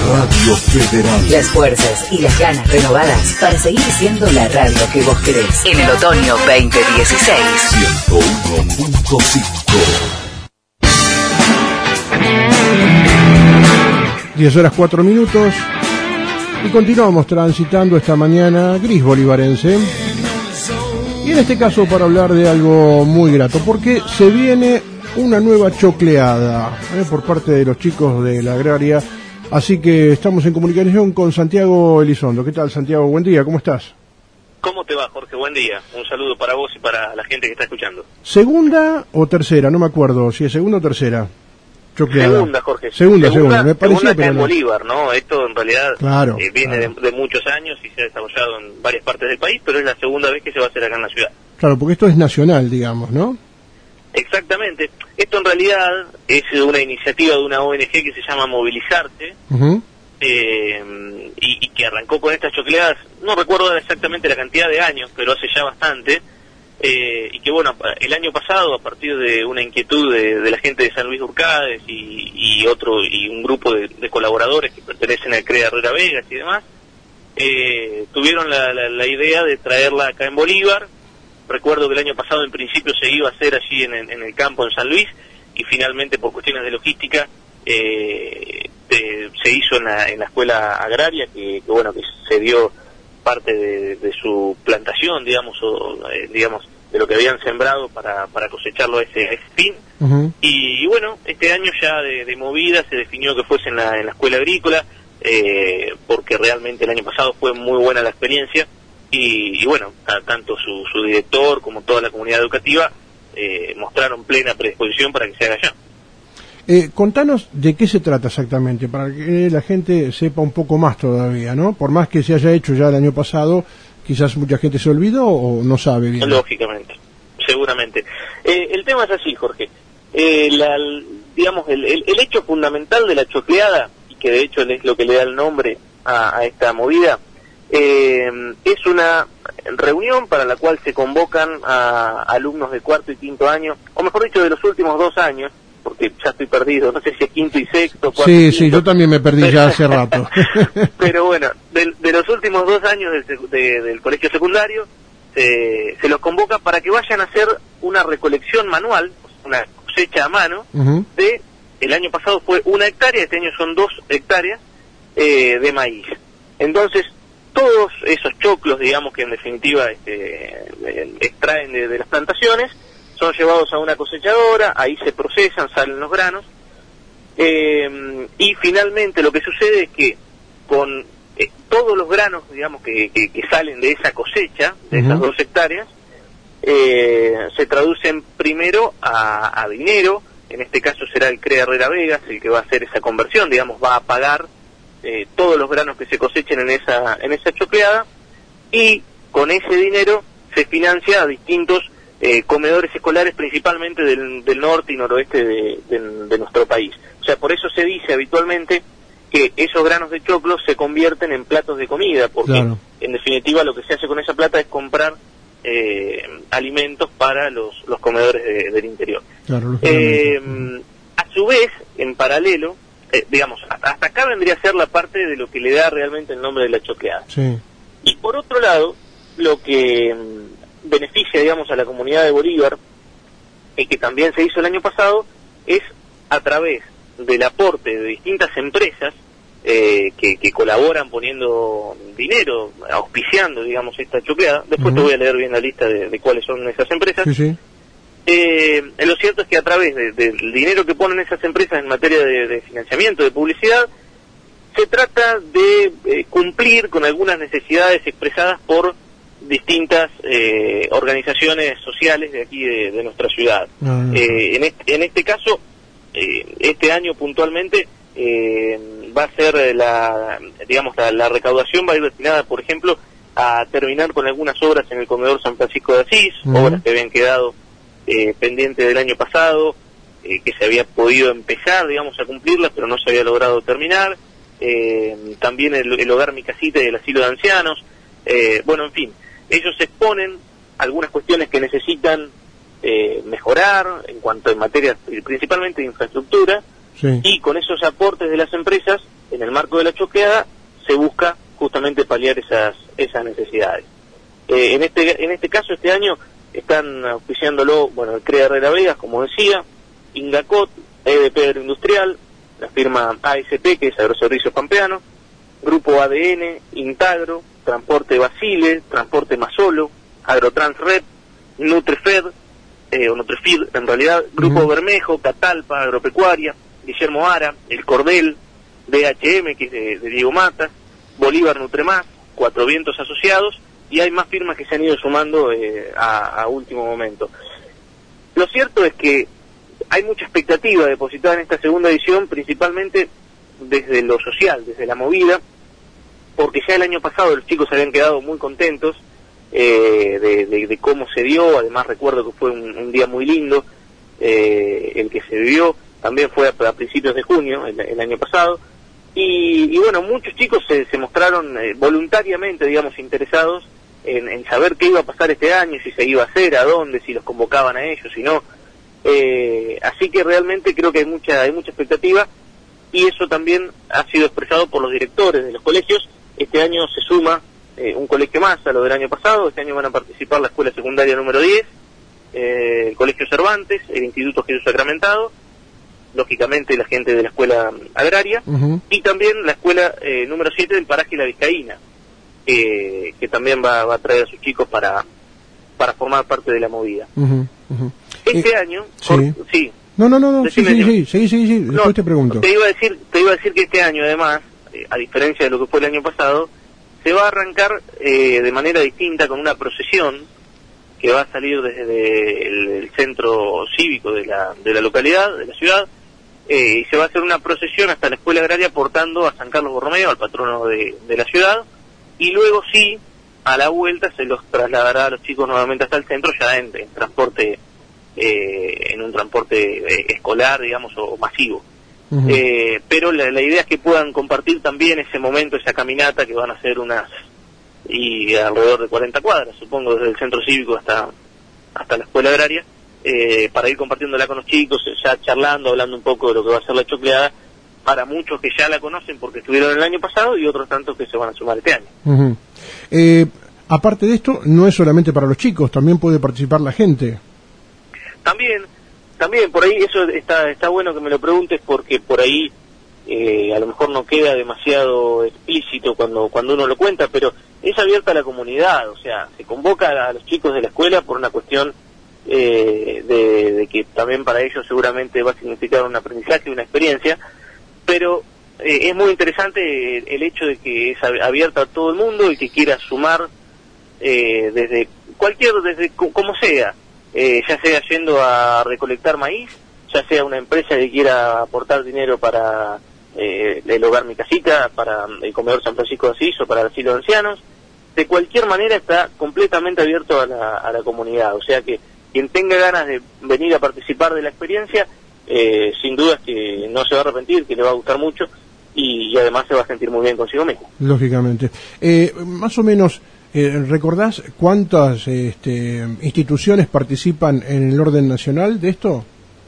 Radio Federal. Las fuerzas y las ganas renovadas para seguir siendo la radio que vos querés. En el otoño 2016. 101.5. 10:04 y continuamos transitando esta mañana gris bolivarense, y en este caso para hablar de algo muy grato, porque se viene una nueva chocleada por parte de los chicos de la agraria, así que estamos en comunicación con Santiago Elizondo. ¿Qué tal, Santiago? Buen día, ¿cómo estás? ¿Cómo te va, Jorge? Buen día. Un saludo para vos y para la gente que está escuchando. ¿Segunda o tercera? No me acuerdo si es segunda o tercera chocleada. Segunda, Jorge. Segunda. Me parecía, segunda acá pero en no. Bolívar, ¿no? Esto en realidad viene claro. de muchos años y se ha desarrollado en varias partes del país, pero es la segunda vez que se va a hacer acá en la ciudad. Claro, porque esto es nacional, digamos, ¿no? Exactamente. Esto en realidad es una iniciativa de una ONG que se llama Movilizarte, Uh-huh. y que arrancó con estas chocleadas, no recuerdo exactamente la cantidad de años, pero hace ya bastante, y que bueno, el año pasado, a partir de una inquietud de la gente de San Luis de Urcades y un grupo de colaboradores que pertenecen al CREA Herrera Vegas y demás, tuvieron la idea de traerla acá en Bolívar. Recuerdo que el año pasado en principio se iba a hacer allí en el campo en San Luis, y finalmente por cuestiones de logística se hizo en la escuela agraria, que bueno, que se dio parte de su plantación, digamos, de lo que habían sembrado para cosecharlo a ese fin. Uh-huh. Y bueno, este año ya de movida se definió que fuese en la escuela agrícola, porque realmente el año pasado fue muy buena la experiencia, y bueno, tanto su director como toda la comunidad educativa mostraron plena predisposición para que se haga allá. Contanos de qué se trata exactamente, para que la gente sepa un poco más todavía, ¿no? Por más que se haya hecho ya el año pasado, quizás mucha gente se olvidó o no sabe bien. Lógicamente, seguramente. El tema es así, Jorge. Digamos, el hecho fundamental de la chocleada, y que de hecho es lo que le da el nombre a esta movida, es una reunión para la cual se convocan a alumnos de cuarto y quinto año, o mejor dicho, de los últimos 2 años, porque ya estoy perdido, no sé si es quinto y sexto, cuarto y quinto. Sí, yo también me perdí ya hace rato. Pero bueno, de los últimos 2 años del colegio secundario, se los convoca para que vayan a hacer una recolección manual, una cosecha a mano, Uh-huh. el año pasado fue 1 hectárea, este año son 2 hectáreas de maíz. Entonces, todos esos choclos, digamos, que en definitiva extraen de las plantaciones, son llevados a una cosechadora, ahí se procesan, salen los granos, y finalmente lo que sucede es que con todos los granos, digamos, que salen de esa cosecha, de esas 2 hectáreas, se traducen primero a dinero. En este caso será el CREA Herrera Vegas el que va a hacer esa conversión, digamos, va a pagar todos los granos que se cosechen en esa chocleada, y con ese dinero se financia a distintos comedores escolares, principalmente del norte y noroeste de nuestro país. O sea, por eso se dice habitualmente que esos granos de choclo se convierten en platos de comida, porque claro, en definitiva lo que se hace con esa plata es comprar alimentos para los comedores del interior. Claro, a su vez, en paralelo, digamos, hasta acá vendría a ser la parte de lo que le da realmente el nombre de la chocleada. Sí. Y por otro lado, lo que beneficia, digamos, a la comunidad de Bolívar, y que también se hizo el año pasado, es a través del aporte de distintas empresas que colaboran poniendo dinero, auspiciando, digamos, esta chocleada. Después te voy a leer bien la lista de cuáles son esas empresas. Sí, sí. Lo cierto es que a través del dinero que ponen esas empresas en materia de financiamiento, de publicidad, se trata de cumplir con algunas necesidades expresadas por distintas organizaciones sociales de aquí de nuestra ciudad. En este caso, este año puntualmente, va a ser la recaudación va a ir destinada, por ejemplo, a terminar con algunas obras en el comedor San Francisco de Asís, obras que habían quedado pendientes del año pasado, que se había podido empezar, digamos, a cumplirlas, pero no se había logrado terminar. También el hogar Mi Casita y el asilo de ancianos. Bueno, en fin, ellos exponen algunas cuestiones que necesitan mejorar en cuanto en materia principalmente de infraestructura, sí, y con esos aportes de las empresas en el marco de la chocleada se busca justamente paliar esas necesidades. En este caso, este año, están auspiciándolo, el CREA Herrera Vegas, como decía, Ingacot, EDP Agroindustrial, la firma ASP, que es Agroservicios Pampeano, Grupo ADN, Intagro, Transporte Basile, Transporte Masolo, Agrotransred, Nutrefed, o Nutrefid en realidad, Grupo Bermejo, Catalpa, Agropecuaria, Guillermo Ara, El Cordel, DHM, que es de Diego Matas, Bolívar Nutremás, Cuatro Vientos Asociados, y hay más firmas que se han ido sumando a último momento. Lo cierto es que hay mucha expectativa depositada en esta segunda edición, principalmente desde lo social, desde la movida, porque ya el año pasado los chicos habían quedado muy contentos de cómo se dio. Además recuerdo que fue un día muy lindo el que se vivió, también fue a principios de junio el año pasado, y bueno, muchos chicos se mostraron voluntariamente, digamos, interesados en saber qué iba a pasar este año, si se iba a hacer, a dónde, si los convocaban a ellos, si no. Así que realmente creo que hay mucha expectativa, y eso también ha sido expresado por los directores de los colegios. Este año se suma un colegio más a lo del año pasado. Este año van a participar la escuela secundaria número 10, el Colegio Cervantes, el Instituto Jesús Sacramentado, lógicamente la gente de la escuela agraria, y también la escuela número 7 del paraje La Vizcaína, que también va a traer a sus chicos para formar parte de la movida. Este año... Sí. No, sí, después te pregunto. Te iba a decir que este año, además, a diferencia de lo que fue el año pasado, se va a arrancar de manera distinta, con una procesión que va a salir desde el centro cívico de la localidad, de la ciudad, y se va a hacer una procesión hasta la escuela agraria portando a San Carlos Borromeo, al patrono de la ciudad, y luego sí, a la vuelta se los trasladará a los chicos nuevamente hasta el centro, ya en transporte, en un transporte escolar, digamos, o masivo. Pero la idea es que puedan compartir también ese momento, esa caminata, que van a ser alrededor de 40 cuadras, supongo, desde el centro cívico hasta la escuela agraria, para ir compartiéndola con los chicos, ya charlando, hablando un poco de lo que va a ser la chocleada, para muchos que ya la conocen porque estuvieron el año pasado, y otros tantos que se van a sumar este año. Aparte de esto, no es solamente para los chicos, también puede participar la gente. También por ahí, eso está bueno que me lo preguntes, porque por ahí a lo mejor no queda demasiado explícito cuando uno lo cuenta, pero es abierta a la comunidad. O sea, se convoca a los chicos de la escuela por una cuestión de que también para ellos seguramente va a significar un aprendizaje, una experiencia, pero es muy interesante el hecho de que es abierta a todo el mundo, y que quiera sumar desde como sea, ya sea yendo a recolectar maíz, ya sea una empresa que quiera aportar dinero para el hogar Mi Casita, para el comedor San Francisco de Asís o para el asilo de ancianos. De cualquier manera está completamente abierto a la comunidad, o sea que quien tenga ganas de venir a participar de la experiencia, sin duda es que no se va a arrepentir, que le va a gustar mucho, y además se va a sentir muy bien consigo mismo. Lógicamente. Más o menos, ¿recordás cuántas instituciones participan en el orden nacional de esto?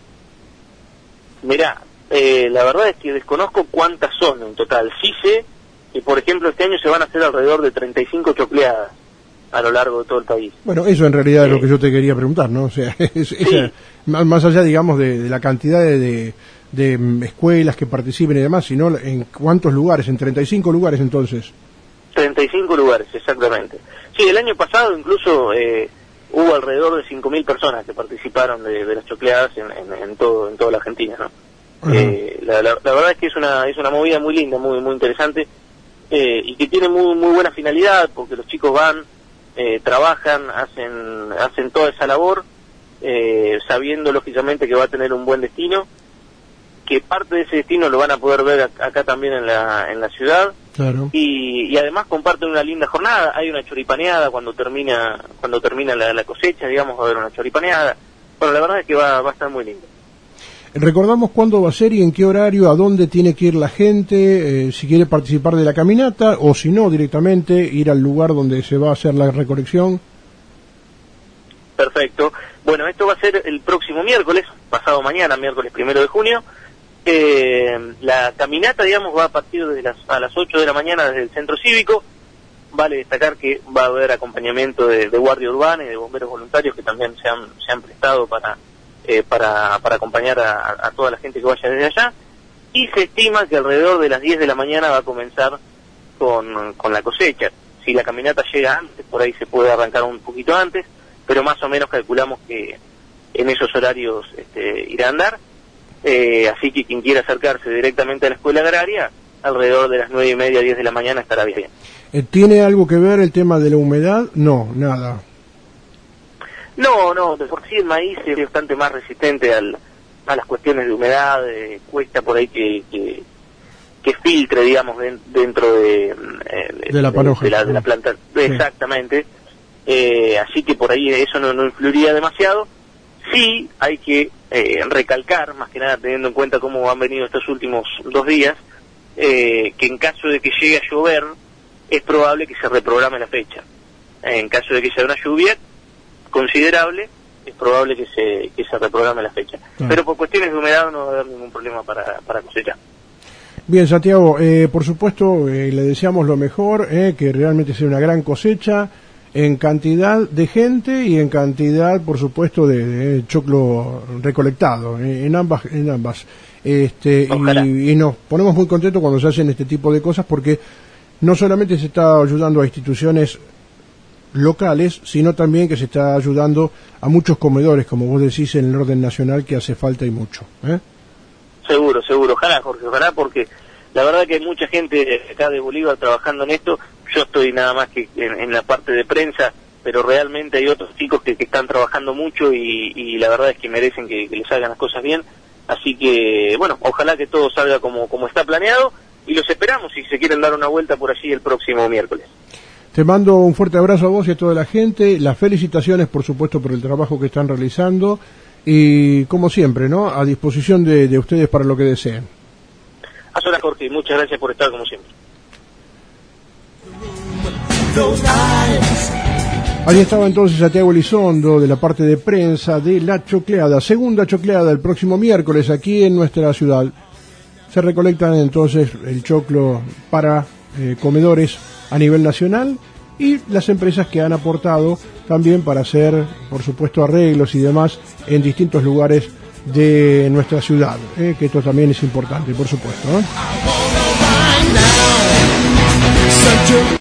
Mirá, la verdad es que desconozco cuántas son en total. Sí sé que, por ejemplo, este año se van a hacer alrededor de 35 chocleadas a lo largo de todo el país. Bueno, eso en realidad es lo que yo te quería preguntar, ¿no? O sea, más allá, digamos, de la cantidad de escuelas que participen y demás, sino en cuántos lugares, en 35 lugares entonces. 35 lugares, exactamente. Sí, el año pasado incluso hubo alrededor de 5.000 personas que participaron de las chocleadas en toda la Argentina, ¿no? La verdad es que es una movida muy linda, muy interesante, y que tiene muy buena finalidad, porque los chicos van, trabajan, hacen toda esa labor, sabiendo lógicamente que va a tener un buen destino, que parte de ese destino lo van a poder ver acá también en la ciudad. Claro. Y además comparten una linda jornada. Hay una choripaneada cuando termina la cosecha, digamos, va a haber una choripaneada. Bueno, la verdad es que va a estar muy lindo. Recordamos cuándo va a ser y en qué horario, a dónde tiene que ir la gente, si quiere participar de la caminata, o si no, directamente ir al lugar donde se va a hacer la recolección. Perfecto. Bueno, esto va a ser el próximo miércoles, pasado mañana, miércoles 1 de junio, La caminata, digamos, va a partir de a las 8 de la mañana desde el centro cívico. Vale destacar que va a haber acompañamiento de guardia urbana y de bomberos voluntarios que también se han prestado para acompañar a toda la gente que vaya desde allá. Y se estima que alrededor de las 10 de la mañana va a comenzar con la cosecha. Si la caminata llega antes, por ahí se puede arrancar un poquito antes, pero más o menos calculamos que en esos horarios irá a andar. Así que quien quiera acercarse directamente a la escuela agraria, alrededor de las 9:30, 10 de la mañana estará bien. ¿Tiene algo que ver el tema de la humedad? No, nada. No, de por sí el maíz es bastante más resistente a las cuestiones de humedad, cuesta por ahí que filtre, digamos, dentro de la panoja, de la planta. Sí. Exactamente. Así que por ahí eso no influiría demasiado. Sí hay que recalcar, más que nada teniendo en cuenta cómo han venido estos últimos 2 días, que en caso de que llegue a llover, es probable que se reprograme la fecha. En caso de que sea una lluvia considerable, es probable que se reprograme la fecha. Pero por cuestiones de humedad no va a haber ningún problema para cosechar. Bien, Santiago, por supuesto le deseamos lo mejor, que realmente sea una gran cosecha en cantidad de gente y en cantidad, por supuesto, de choclo recolectado, en ambas. Y nos ponemos muy contentos cuando se hacen este tipo de cosas, porque no solamente se está ayudando a instituciones locales, sino también que se está ayudando a muchos comedores, como vos decís, en el orden nacional, que hace falta y mucho. Seguro, ojalá, Jorge, ojalá, porque la verdad que hay mucha gente acá de Bolívar trabajando en esto. Yo estoy nada más que en la parte de prensa, pero realmente hay otros chicos que están trabajando mucho y la verdad es que merecen que les hagan las cosas bien. Así que, bueno, ojalá que todo salga como está planeado, y los esperamos si se quieren dar una vuelta por allí el próximo miércoles. Te mando un fuerte abrazo a vos y a toda la gente. Las felicitaciones, por supuesto, por el trabajo que están realizando. Y, como siempre, ¿no?, a disposición de ustedes para lo que deseen. A solas, Jorge, muchas gracias por estar como siempre. Ahí estaba entonces Santiago Elizondo, de la parte de prensa de La Chocleada, segunda chocleada el próximo miércoles aquí en nuestra ciudad. Se recolectan entonces el choclo para comedores a nivel nacional, y las empresas que han aportado también para hacer, por supuesto, arreglos y demás en distintos lugares de nuestra ciudad, que esto también es importante, por supuesto, ¿eh?